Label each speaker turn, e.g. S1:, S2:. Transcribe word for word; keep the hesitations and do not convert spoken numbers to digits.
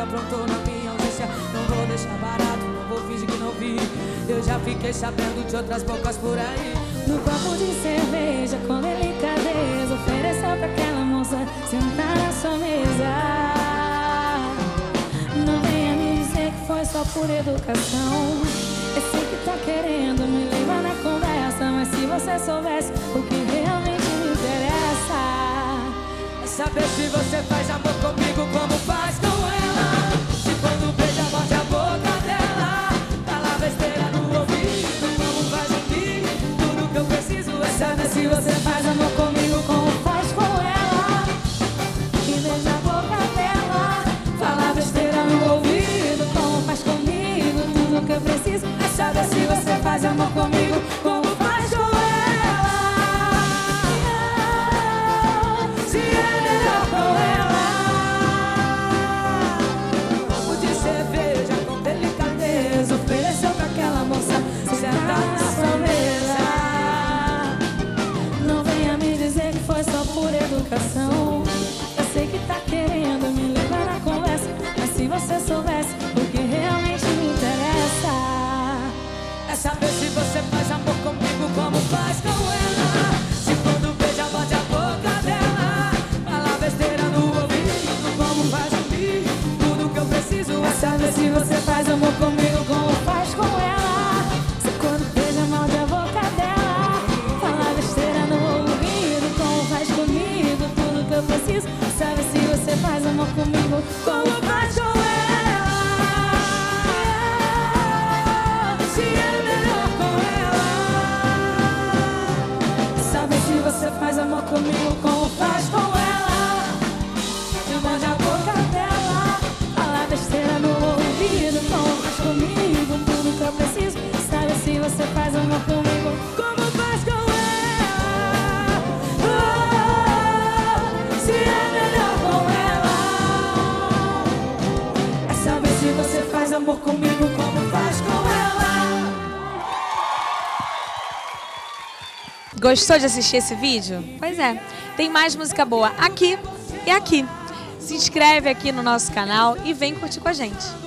S1: aprontou na minha ausência. Não vou deixar barato, não vou fingir que não vi. Eu já fiquei sabendo de outras bocas por aí.
S2: No copo de cerveja, com delicadeza, ofereceu pra aquela moça sentar na sua mesa. Não venha me dizer que foi só por educação. Eu sei que tá querendo me levar na conversa, mas se você soubesse o que realmente me interessa,
S1: é saber se você faz amor comigo como faz com ela. Se quando beija, morde a boca dela, fala besteira no ouvido, como faz comigo. Tudo que eu preciso é saber se você faz amor comigo como faz com ela.
S2: e beija a boca dela,
S1: Fala besteira no ouvido,
S2: como faz comigo. Tudo que eu preciso
S1: é saber se você faz amor comigo como faz com ela. Se é melhor com ela. Um copo de cerveja com delicadeza, ofereceu pra aquela moça sentar na sua mesa.
S2: Não venha me dizer que foi só por educação. Eu sei que tá querendo me levar na conversa, mas se você soubesse o que realmente me interessa,
S1: É saber se você faz amor comigo como faz com ela. Se quando beija, morde a boca dela, fala besteira no ouvido, como faz comigo. Tudo que eu preciso é saber se você faz amor comigo como faz com ela.
S2: se quando beija morde a boca dela, fala besteira no ouvido, como faz comigo. Tudo que eu preciso é saber se você faz amor comigo
S1: Como faz com ela. Se é melhor com ela.
S2: saber se você faz amor comigo como faz com ela.
S1: Se morde a boca
S2: Dela, fala besteira no ouvido, como faz comigo. Tudo que eu preciso é saber se você faz amor comigo
S1: como faz com ela. Oh, se é melhor com ela.
S2: é saber se você faz amor comigo como faz com ela.
S3: Gostou de assistir esse vídeo? Pois é, tem mais música boa aqui e aqui. Se inscreve aqui no nosso canal e vem curtir com a gente.